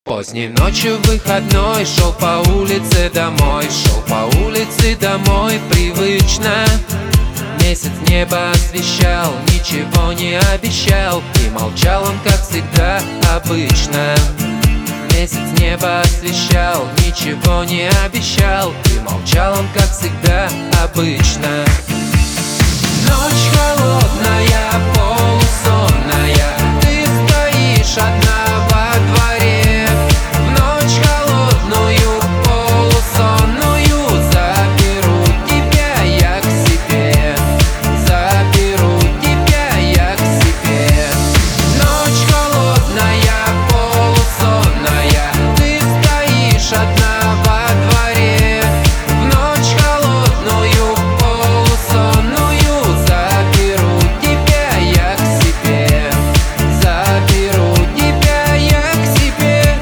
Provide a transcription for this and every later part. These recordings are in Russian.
Поздней ночью выходной шел по улице домой, шел по улице домой привычно. Месяц небо освещал, ничего не обещал, и молчал он, как всегда, обычно. Месяц небо освещал, ничего не обещал, и молчал он, как всегда, обычно. Ночь холодная, полусонная, ты стоишь одна во дворе. В ночь холодную, полусонную, заберу тебя я к себе, заберу тебя я к себе. Ночь холодная, полусонная, ты стоишь одна во дворе. В ночь холодную, полусонную, заберу тебя я к себе, заберу тебя я к себе.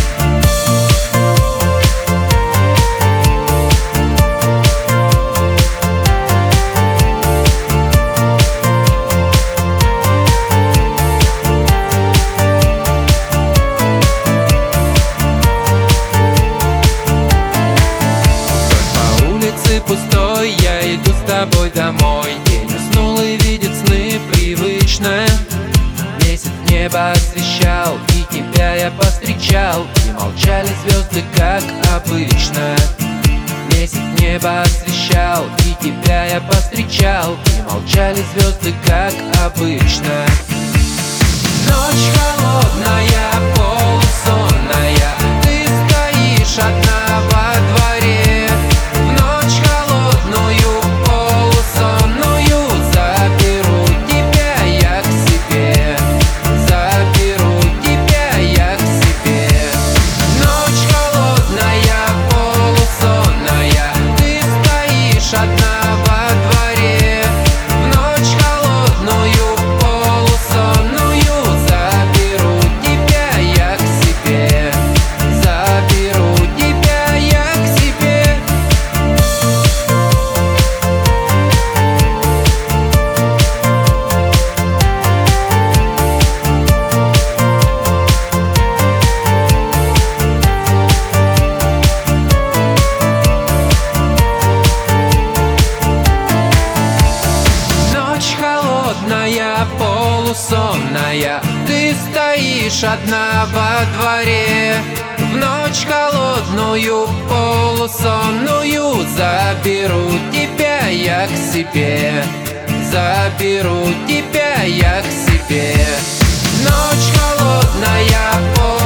По улице пустой, я иду с тобой домой. День уснул и видит сны привычно. Месяц небо освещал, и тебя я повстречал, и молчали звезды, как обычно. Месяц небо освещал, и тебя я повстречал, и молчали звезды, как обычно. Ночь холодная, полусонная, ты стоишь одна во дворе. В ночь холодную, полусонную, заберу тебя я к себе, заберу тебя я к себе. Ночь холодная, полусонная, ты стоишь одна во дворе. В ночь холодную, полусонную, заберу тебя я к себе, заберу тебя я к себе. Ночь холодная, полусонная, ты стоишь одна во дворе. В ночь холодную, полусонную, заберу тебя я к себе, заберу тебя я к себе. Ночь холодная, полусонная.